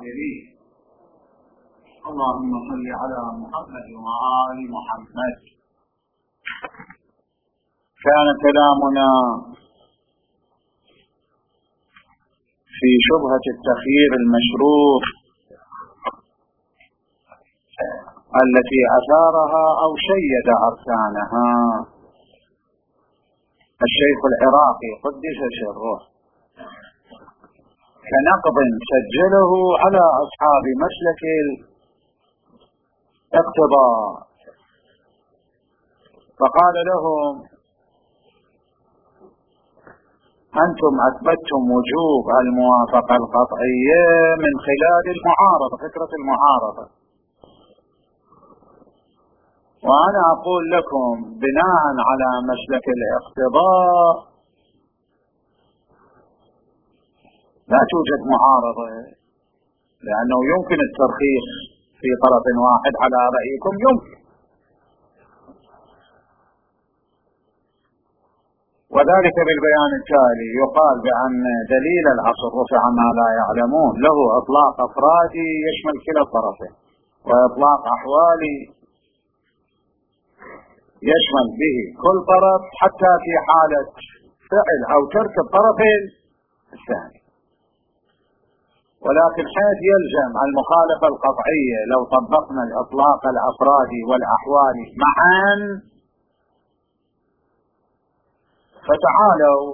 القائلين اللهم صل على محمد وآل محمد. كان كلامنا في شبهة التخيير المشروط التي أثارها أو شيد أركانها الشيخ العراقي قدس سره، كنقض سجله على أصحاب مسلك الاقتضاء، فقال لهم: أنتم أثبتتم وجوب الموافقة القطعية من خلال المعارضة، فكرة المعارضة، وأنا أقول لكم بناء على مسلك الاقتضاء لا توجد معارضة، لأنه يمكن الترخيص في طرف واحد على رأيكم، يمكن، وذلك بالبيان التالي: يقال بأن دليل الأصل رفع ما لا يعلمون له إطلاق أفرادي يشمل كلا الطرفين، وإطلاق أحوالي يشمل به كل طرف حتى في حالة فعل أو ترك الطرف الثاني. ولكن حيث يلزم المخالفة القطعية لو طبقنا الإطلاق الأفرادي والأحوالي معا، فتعالوا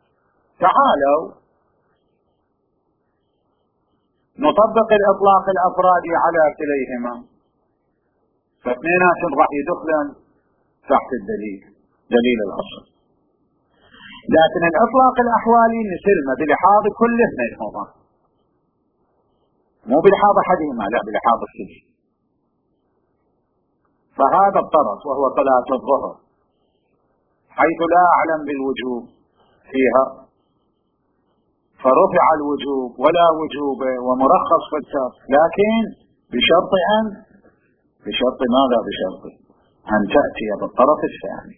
نطبق الإطلاق الأفرادي على كليهما، فاثنيناتهم راح يدخلن تحت دليل الأصل. لكن الإطلاق الأحوالي نسلمه بلحاظ كله منهما، مو بلحاظ أحدهما، لا بلحاظ الكل. فهذا الطرف وهو صلاة الظهر حيث لا أعلم بالوجوب فيها، فرفع الوجوب ولا وجوب ومرخص في الترك، لكن بشرط ماذا؟ بشرط أن تأتي بالطرف الثاني،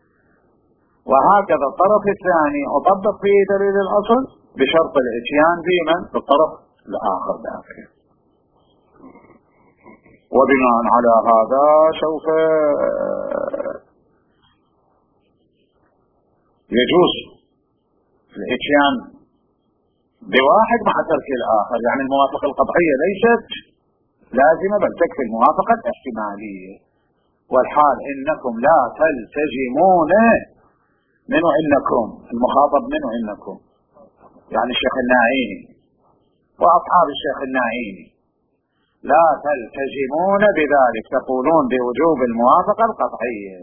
وهكذا الطرف الثاني أطبق فيه دليل الأصل بشرط الاتيان بمن؟ بالطرف الآخر داخل. وبناء على هذا سوف يجوز الاتيان بواحد مع ترك الآخر، يعني الموافقة القطعية ليست لازمة بل تكفي الموافقة الاحتمالية. والحال إنكم لا تلتزمون منه، إنكم المخاطب منه إنكم يعني الشيخ الناعيني وأصحاب الشيخ الناعيني لا تلتزمون بذلك، تقولون بوجوب الموافقة القطعية.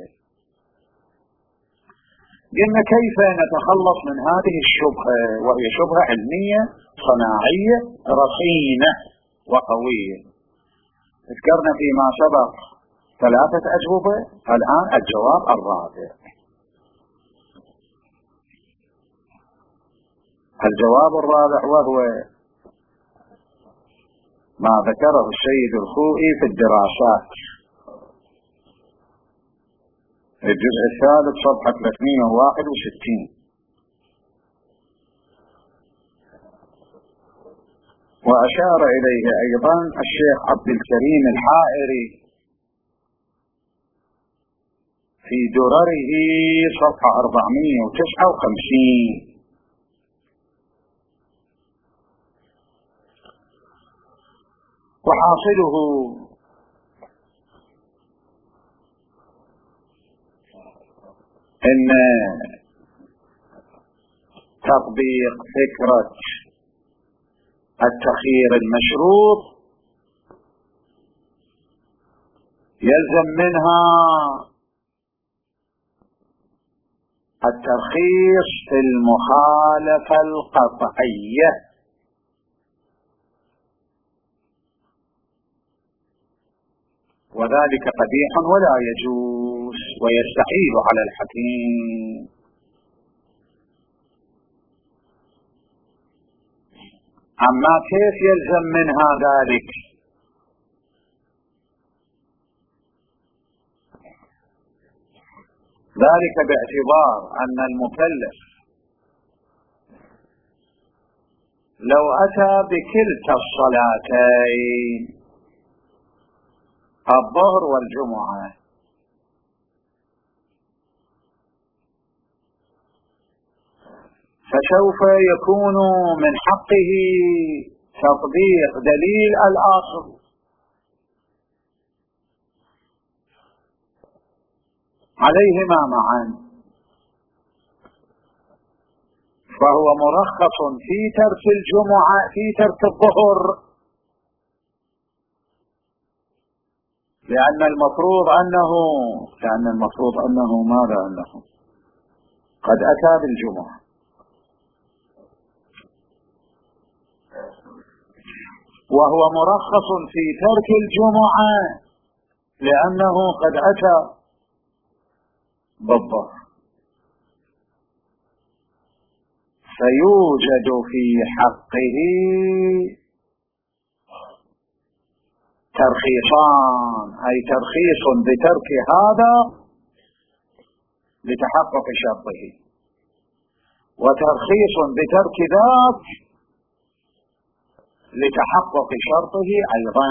قلنا كيف نتخلص من هذه الشبهة، وهي شبهة علمية صناعية رصينة وقوية. ذكرنا فيما سبق 3 أجوبة، الآن الجواب الرابع. الجواب الرابع وهو ما ذكره السيد الخوئي في الدراسات الجزء 3 صفحة 361، وأشار إليه أيضا الشيخ عبد الكريم الحائري في درره صفحة 459. وحاصله إن تطبيق فكرة التخيير المشروط يلزم منها الترخيص في المخالفة القطعية، وذلك قبيح ولا يجوز ويستحيل على الحكيم. أما كيف يلزم منها ذلك؟ ذلك باعتبار أن المكلف لو أتى بكلتا الصلاتين الظهر والجمعة فسوف يكون من حقه تطبيق دليل الأصل عليهما معا، فهو مرخص في ترك الجمعة في ترك الظهر، لأن المفروض أنه ماذا أنه قد أتى بالجمعة، وهو مرخص في ترك الجمعة لأنه قد أتى بالظهر، فيوجد في حقه ترخيصان، أي ترخيص بترك هذا لتحقق شرطه، وترخيص بترك ذاك لتحقق شرطه أيضا.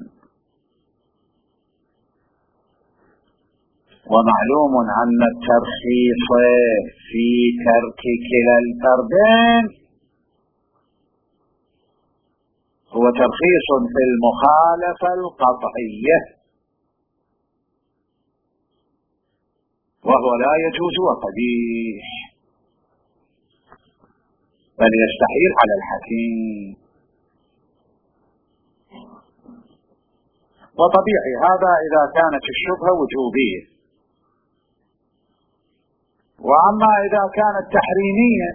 ومعلوم أن الترخيص في ترك كلا الفردين هو ترخيص في المخالفة القطعية، وهو لا يجوز وقبيح، بل يستحيل على الحكيم. وطبيعي هذا إذا كانت الشبهة وجوبية، وأما إذا كانت تحريمية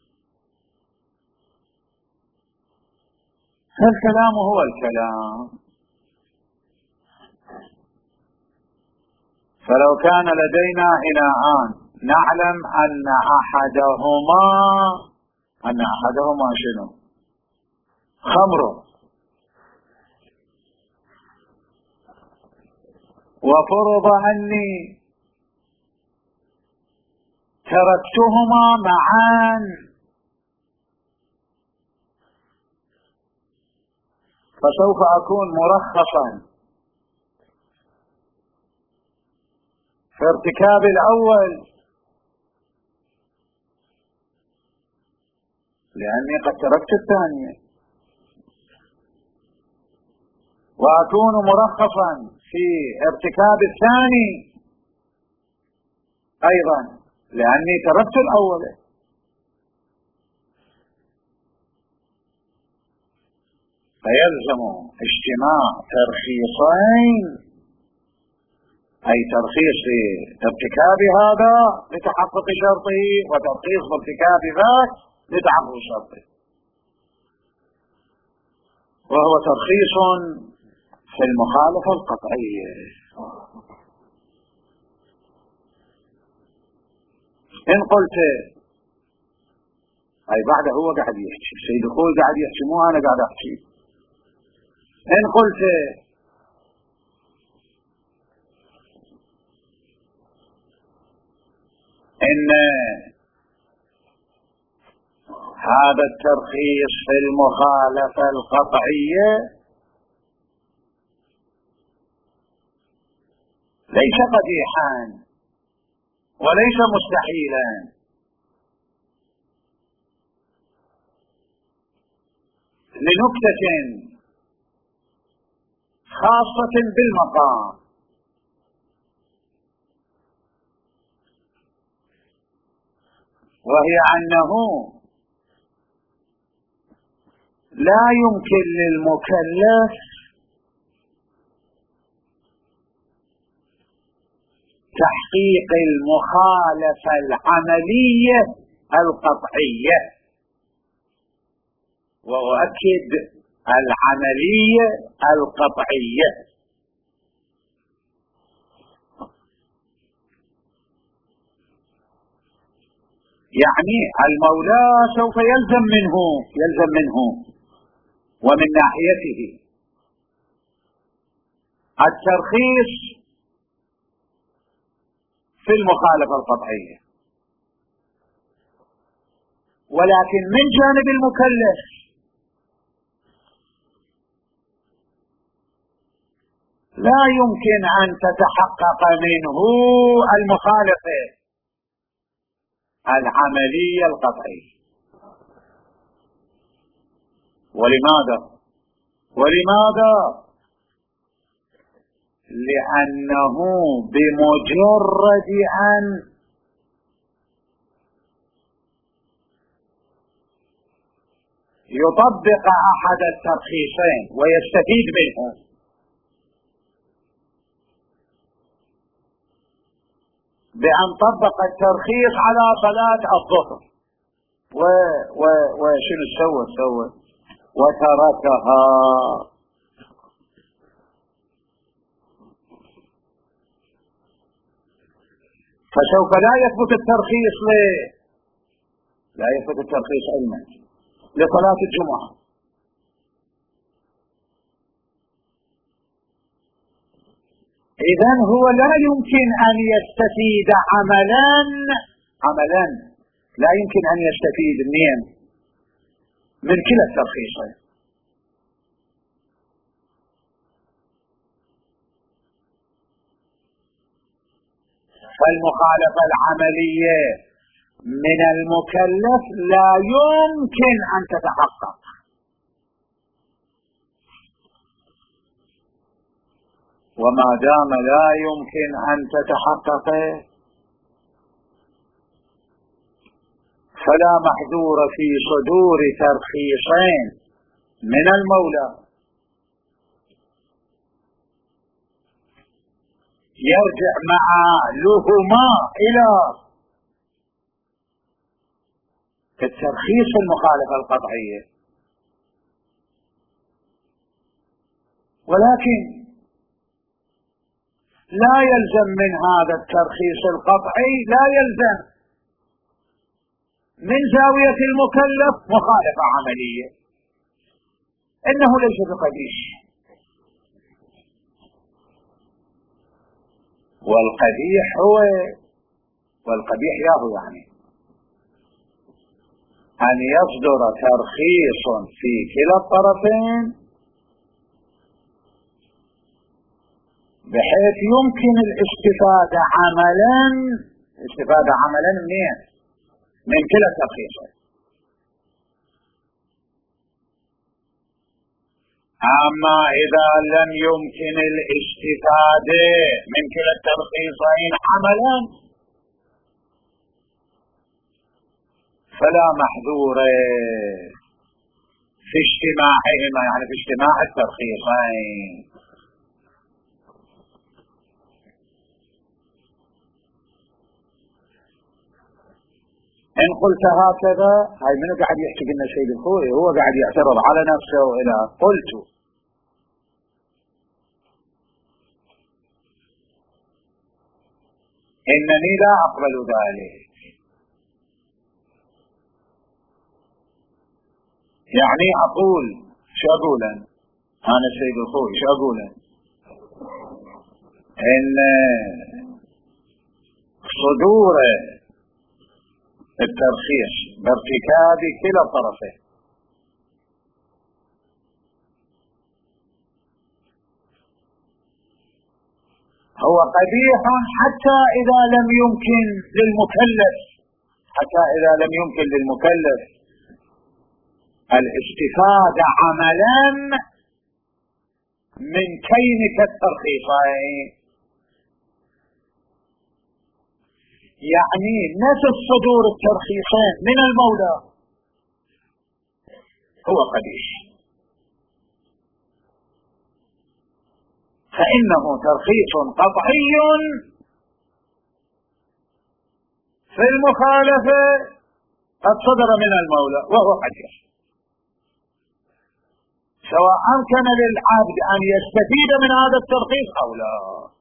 فالكلام هو الكلام. فلو كان لدينا إناءان نعلم أن أحدهما شنو؟ خمر، وفرض أني تركتهما معا، فسوف أكون مرخصا في ارتكاب الأول لأني قد تركت الثانية، وأكون مرخصا في ارتكاب الثاني أيضا لأني تركت الأول. فيلزم اجتماع ترخيصين، أي ترخيص ارتكاب هذا لتحقق شرطه، وترخيص ارتكاب ذاك لتحقق شرطه، وهو ترخيص في المخالفة القطعية. إن قلت أي بعده هو قاعد يحكي، سيد خوي قاعد يحكي مو أنا قاعد أحكي. إن قلت إن هذا الترخيص في المخالفة القطعية ليس قبيحا وليس مستحيلا، لنكتة خاصة بالمقام، وهي أنه لا يمكن للمكلف تحقيق المخالفة العملية القطعية، وأؤكد العملية القطعية، يعني المولى سوف يلزم منه ومن ناحيته الترخيص في المخالفة القطعية، ولكن من جانب المكلف لا يمكن أن تتحقق منه المخالفة العملية القطعية. ولماذا؟ لأنه بمجرد أن يطبق أحد الترخيصين ويستفيد منه بأن طبق الترخيص على صلاة الظهر وشنو سوى وتركها، فسوف لا يثبت الترخيص علما لصلاة الجمعة. إذن هو لا يمكن أن يستفيد عملا لا يمكن أن يستفيد من كلا الترخيصين. فالمخالفة العملية من المكلف لا يمكن أن تتحقق، وما دام لا يمكن أن تتحقق فلا محذور في صدور ترخيصين من المولى يرجع معالهما إلى الترخيص المخالفة القطعية، ولكن لا يلزم من هذا الترخيص القطعي، لا يلزم من زاوية المكلف مخالفة عملية، إنه ليس بقبيح. والقبيح يعني أن يصدر ترخيص في كلا الطرفين بحيث يمكن الاستفادة عملا من كلا الترخيصين. أما إذا لم يمكن الاستفادة من كلا الترخيصين عملا فلا محذور في اجتماعهما، يعني في اجتماع الترخيصين. إن قلت هكذا، هاي منو قاعد يحكي لنا سيد الخوي؟ هو قاعد يعترض على نفسه. إلى قلت إنني لا أقبل ذلك، يعني أقول شو أقول أنا سيد الخوي؟ شو أقول؟ إن صدور الترخيص بارتكاب كلا الطرفين هو قبيح حتى إذا لم يمكن للمكلف الاستفادة عملا من كينك الترخيصين، يعني نفس صدور الترخيصين من المولى هو قبيح، فإنه ترخيص قطعي في المخالفة قد صدر من المولى وهو قبيح، سواء أمكن للعبد أن يستفيد من هذا الترخيص أو لا.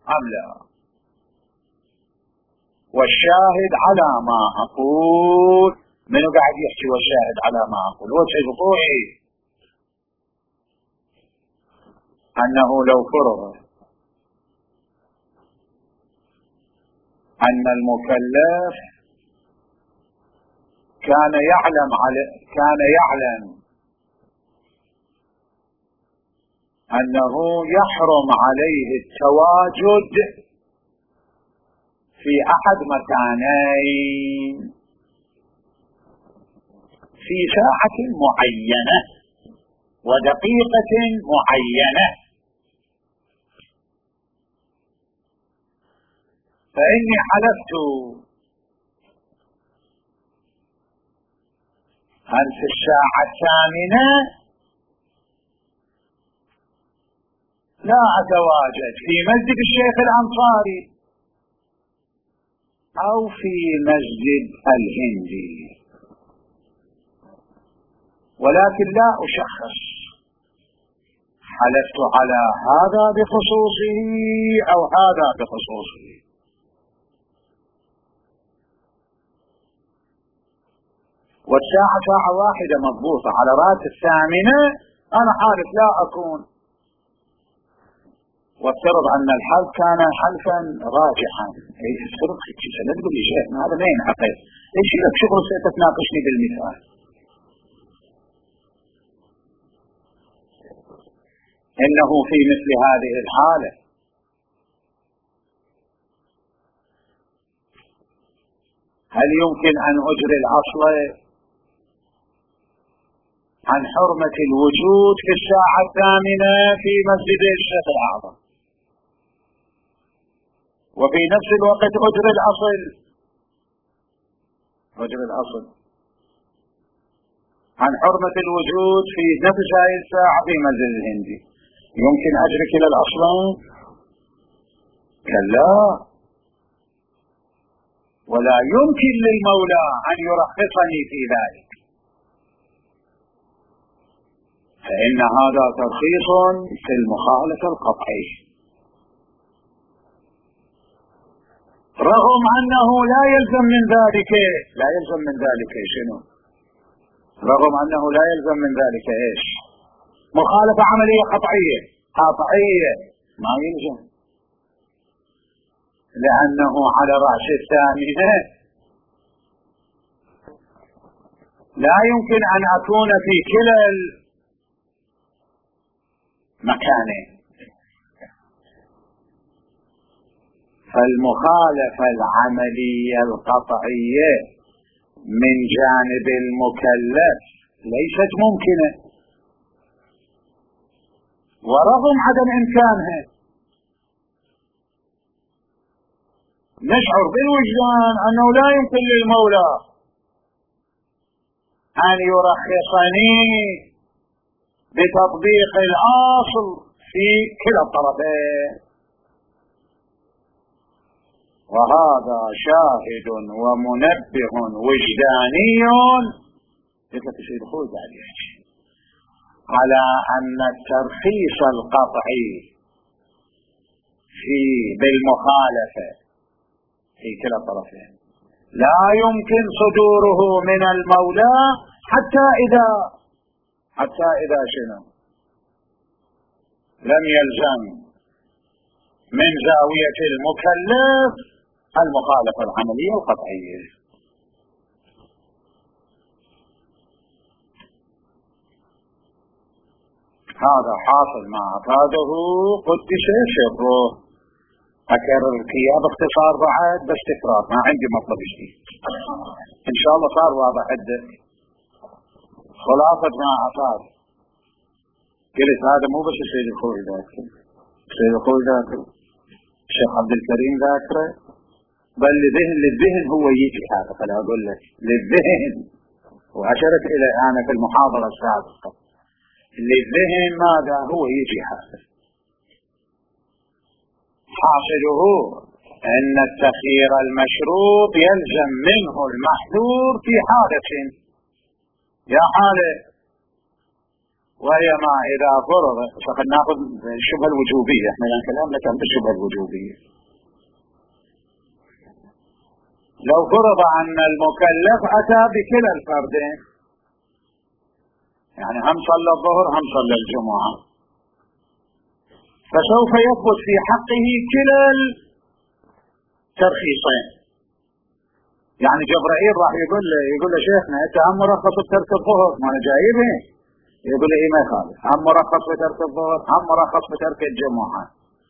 والشاهد على ما أقول، منو قاعد يحكي والشاهد على ما أقول؟ هو سيد الخوي أنه لو فرض أن المكلف كان يعلم أنه يحرم عليه التواجد في أحد مكانين في ساعة معينة ودقيقة معينة. فإني حلفت أن في الساعة 8 لا أتواجد في مسجد الشيخ الأنصاري أو في مسجد الهندي، ولكن لا أشخص، حلفت على هذا بخصوصه أو هذا بخصوصه. والساعة 1 مضبوطة على رأس 8 أنا حالف لا أكون، وافترض أن الحلف كان حلفا راجحا. اي افترض كيف لا تقول لي شيء هذا ما ينعقد، ايش لك شغل ستتناقشني بالمثال؟ إنه في مثل هذه الحالة هل يمكن أن أجري الأصل عن حرمة الوجود في الساعة 8 في مسجد الشيخ الأعظم، وفي نفس الوقت أجري الأصل عن حرمة الوجود في نفس هذه الساعة في مسجد الهندي؟ يمكن أجري كلا الأصلين؟ كلا، ولا يمكن للمولى أن يرخصني في ذلك، فإن هذا ترخيص في المخالفة القطعي، رغم أنه لا يلزم من ذلك شنو؟ رغم أنه لا يلزم من ذلك إيش؟ مخالفة عملية قطعية ما يلزم، لأنه على رأس 8 لا يمكن أن أكون في كلا المكانين. فالمخالفة العملية القطعية من جانب المكلف ليست ممكنة، ورغم عدم إمكانها نشعر بالوجدان أنه لا يمكن للمولى أن يرخصني بتطبيق الأصل في كلا الطرفين. وهذا شاهد ومنبه وجداني على أن الترخيص القطعي بالمخالفة في كلا الطرفين لا يمكن صدوره من المولى حتى إذا شنو لم يلزم من زاوية المكلف المخالفة العملية القطعية. هذا حاصل ما أفاده قدس سره. أكرر الكياب باختصار بعد بس تكرار، ما عندي مطلب جديد إن شاء الله. صار واضح عندك خلاصة ما أفاد. قلت هذا مو بس السيد الخوي ذاكر، السيد الخوي ذاكر، الشيخ عبد الكريم ذاكره، بل للذهن هو يجي هذا. فلا أقول لك للذهن، وأشرت إلى أنا في المحاضرة السابقة، للذهن ماذا هو يجي هذا. حاصله أن التخيير المشروط يلزم منه المحذور في حالة يا حالة، وهي ما إذا فرض. فقد نأخذ الشبهة الوجوبية، احنا الآن كلامنا كان بالشبهة الوجوبية. لو فرض أن المكلف أتى بكلا الفردين، يعني هم صلى الظهر هم صلى الجمعة، فسوف يثبت في حقه كلا الترخيصين. يعني جبرائيل راح يقول له شيخنا انت هم مرخص بترك الظهر، ما انا جايبه يقول إيه ما يخالف، هم مرخص بترك الظهر هم مرخص بترك الجمعة.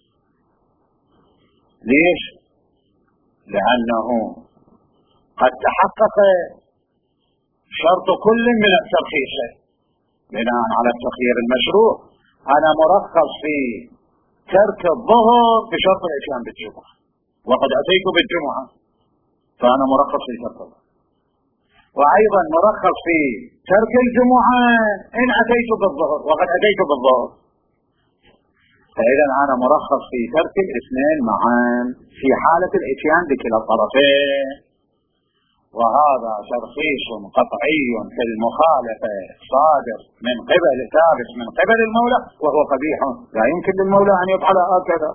ليش؟ لأنه قد تحقق شرط كل من الترخيص بناء على التخيير المشروع. أنا مرخص في ترك الظهر بشرط الإتيان بالجمعة، وقد أتيت بالجمعة فأنا مرخص في ترك الظهر، وأيضا مرخص في ترك الجمعة إن أتيت بالظهر وقد أتيت بالظهر. فإذا أنا مرخص في ترك الاثنين معا في حالة الإتيان بكلا الطرفين. وهذا ترخيص قطعي في المخالفة صادر من قبل ثابت من قبل المولى، وهو قبيح لا يمكن للمولى أن يفعل هكذا.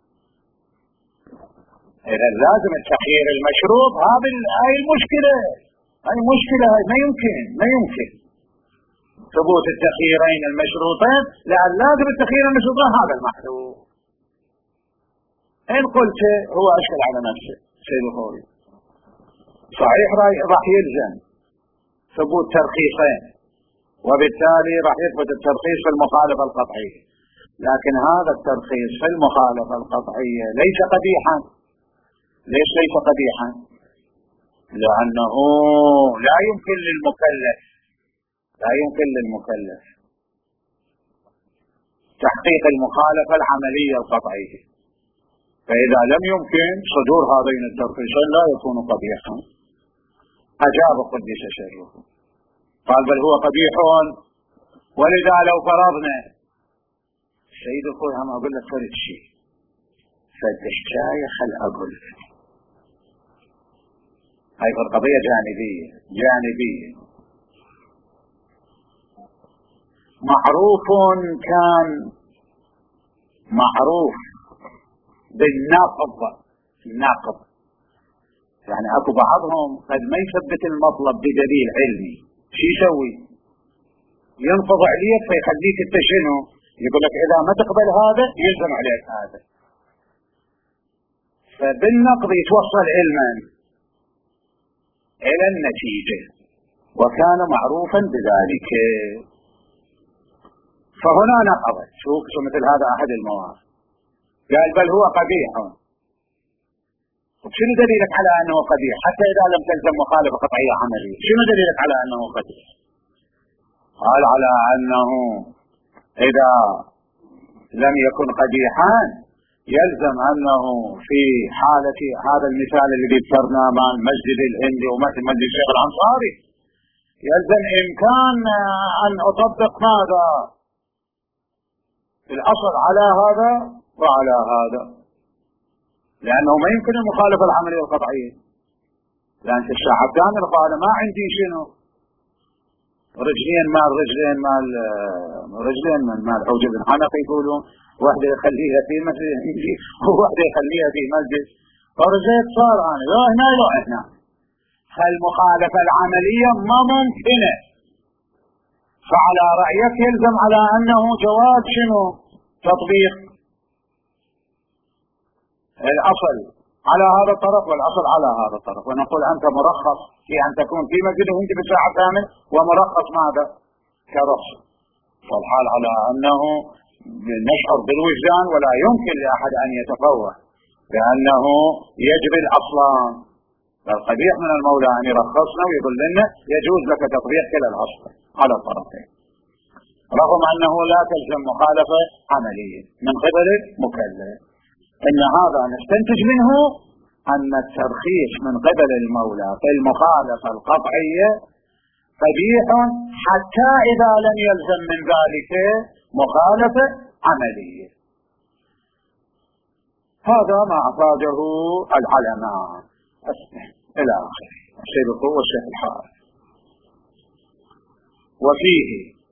إذا لازم التخيير المشروط. هاي المشكلة، هاي مشكلة، هاي ما يمكن ثبوت التخييرين المشروطين، لأن لازم التخيير المشروطين هذا المحذور. إن قلت هو أشكل على نفسه سيد الخوري، صحيح راح يلزم ثبوت ترخيصين، وبالتالي راح يثبت الترخيص في المخالفة القطعية، لكن هذا الترخيص في المخالفة القطعية ليس قبيحا. ليش ليس قبيحا؟ لأنه لا يمكن للمكلف تحقيق المخالفة العملية القطعية، فإذا لم يمكن صدور هذين الترخيصين لا يكون قبيحا. أجاب قدس سره قال بل هو قبيح، ولذا لو فرضنا سيد الخوي هم أقول لك فرد شيء فدش جاي خل أقول لك هاي قضية جانبية. معروف بالناقض، يعني اكو بعضهم قد ما يثبت المطلب بدليل علمي، شو يسوي؟ ينفض عليك فيخليك انت شنو؟ يقول لك اذا ما تقبل هذا يلزم عليك هذا. فبالنقض يتوصل علما الى النتيجة، وكان معروفا بذلك. فهنا نقضت شوف مثل هذا احد المواقف، قال بل هو قبيح. شنو دليلك على انه قبيح حتى اذا لم تلزم مخالفة قطعية عملية؟ شنو دليلك على انه قبيح؟ قال على انه اذا لم يكن قبيحا يلزم انه في حالة هذا المثال اللي ذكرناه مع مسجد الهند ومثل مسجد الشيخ الانصاري، يلزم امكان ان اطبق ماذا في الاصل على هذا وعلى هذا، لأنه ما يمكن المخالفة العملية القطعية. لأن الشعب كامل قال ما عندي شنو رجلين مال حوجة بن حنفي يقولون واحدة يخليها في مسجد وواحدة يخليها في مسجد، فرجيت صار أنا لا هنا فالمخالفة العملية ما ممكنة. فعلى رأيك يلزم على أنه جواز شنو تطبيق الأصل على هذا الطرف والأصل على هذا الطرف، ونقول أنت مرخص في أن تكون في مسجد وانت بالساعة كامل، ومرخص ماذا كرخص. فالحال على أنه نشعر بالوجدان ولا يمكن لأحد أن يتفوه لأنه يجري الأصلان. فالقبيح من المولى أن يرخصنا ويقول لنا يجوز لك تطبيق كلا الأصل على الطرفين، رغم أنه لا تلزم مخالفة عملية من قبل المكلف. إن هذا نستنتج منه أن الترخيص من قبل المولى في المخالفة القطعية قبيح حتى إذا لم يلزم من ذلك مخالفة عملية. هذا ما أفاده العلماء إلى آخره السيد القوة والشيخ الحارث. وفيه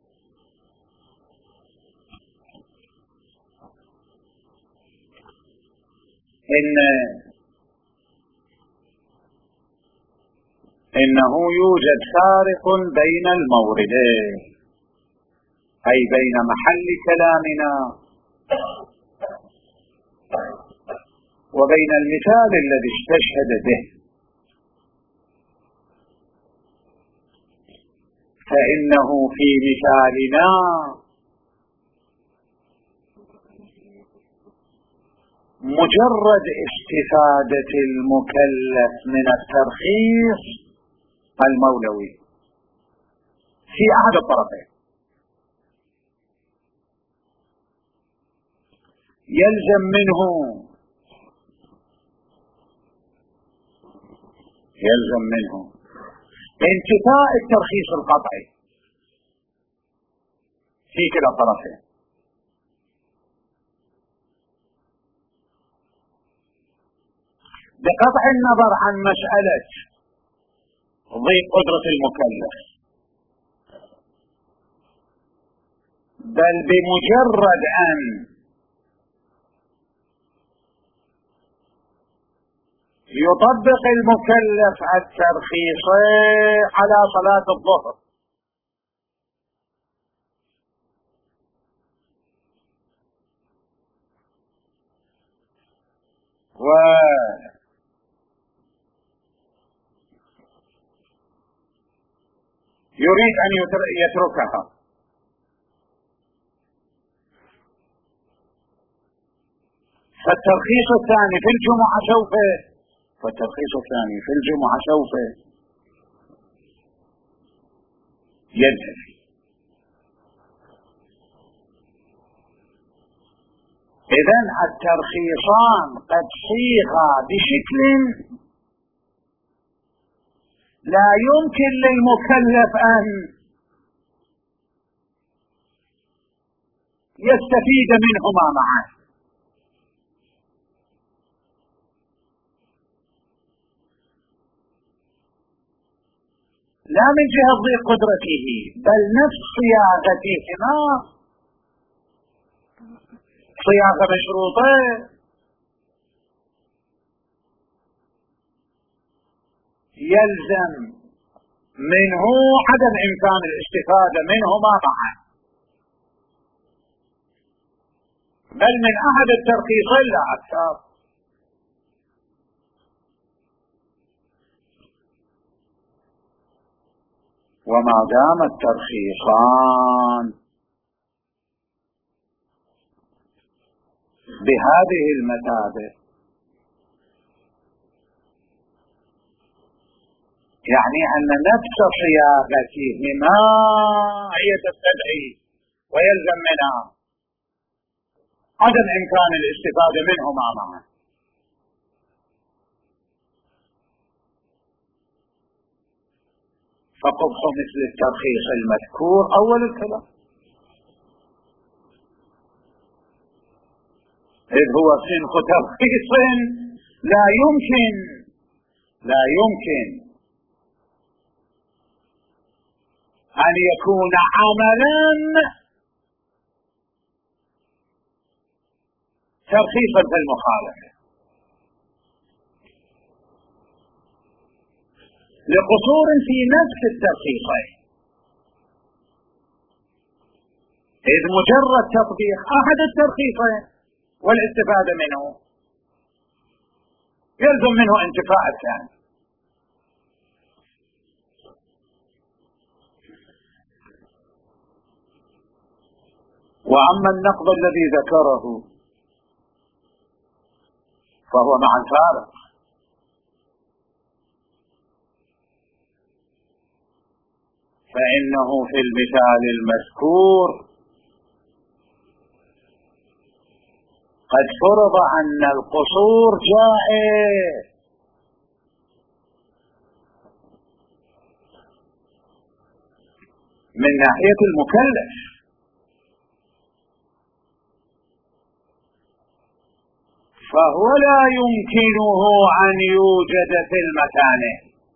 إنه يوجد فارق بين الموردين، أي بين محل كلامنا وبين المثال الذي استشهد به. فإنه في مثالنا مجرد استفادة المكلف من الترخيص المولوي في أحد الطرفين يلزم منه انتفاء الترخيص القطعي في كلا الطرفين، بقطع النظر عن مسألة ضيق قدرة المكلف، بل بمجرد أن يطبق المكلف الترخيص على صلاة الظهر ويريد أن يتركها، فالترخيص الثاني في الجمعة سوف ينتهي. إذن الترخيصان قد صيغا بشكل لا يمكن للمكلف أن يستفيد منهما معا، لا من جهة ضيق قدرته بل نفس صياغتهما صياغة مشروطة يلزم منه عدم إمكان الاستفادة منهما معا، بل من أحد الترخيصين لا أكثر. وما دام الترخيصان بهذه المثابة يعني أن نفس صياغتهما هي تستدعي ويلزم منها عدم إمكان الاستفادة منهما معا، فقبح مثل الترخيص المذكور أول الكلام، إذ هو صنف ترخيص لا يمكن أن يكون عملا ترخيصا في المخالفة لقصور في نفس الترخيصين، إذ مجرد تطبيق أحد الترخيصين والاستفادة منه يلزم منه انتفاء الثاني. وأما النقض الذي ذكره فهو مع الفارق، فإنه في المثال المذكور قد فرض أن القصور جائز من ناحية المكلف، فهو لا يمكنه أن يوجد في المكانه،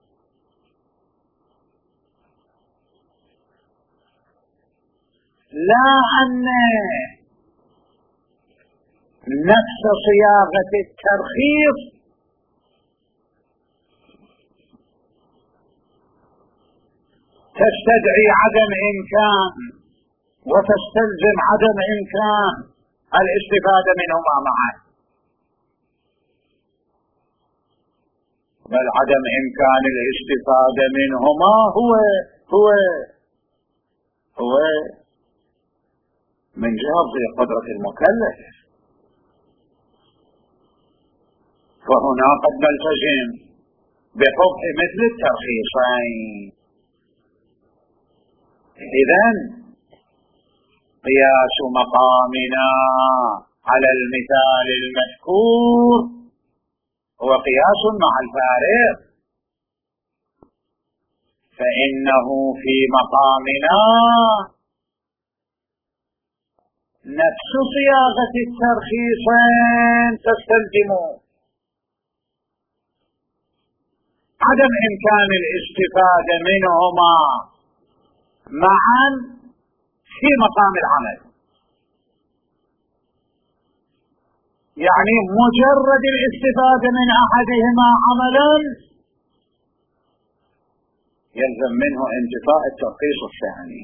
لا أن نفس صياغة الترخيص تستدعي عدم إمكان وتستلزم عدم إمكان الاستفادة منهما معا، بل عدم إمكان الاستفادة منهما هو هو من جهة قدرة المكلف، فهنا قد نلتزم بقبح مثل الترخيصين. إذن قياس مقامنا على المثال المذكور هو قياس مع الفارق، فإنه في مقامنا نفس صياغة الترخيصين تستلزم عدم إمكان الاستفادة منهما معا في مقام العمل، يعني مجرد الاستفادة من أحدهما عملا يلزم منه انتفاء الترخيص الثاني،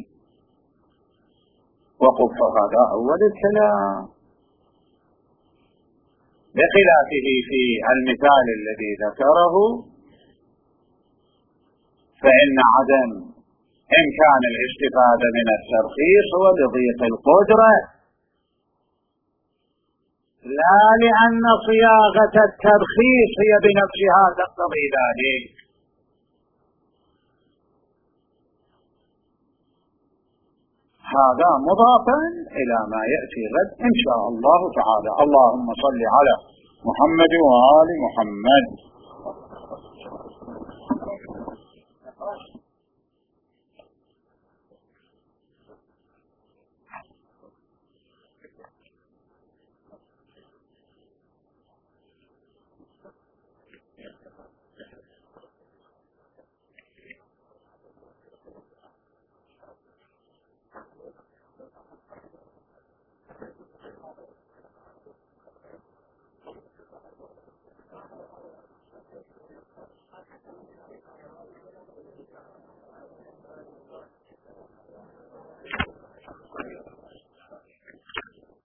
وقف هذا أول الكلام، بخلافه في المثال الذي ذكره فإن عدم إمكان الاستفادة من الترخيص هو لضيق القدرة، لا لأن صياغة الترخيص هي بنفسها تقتضي ذلك. هذا مضافا إلى ما يأتي غد إن شاء الله تعالى. اللهم صل على محمد وآل محمد.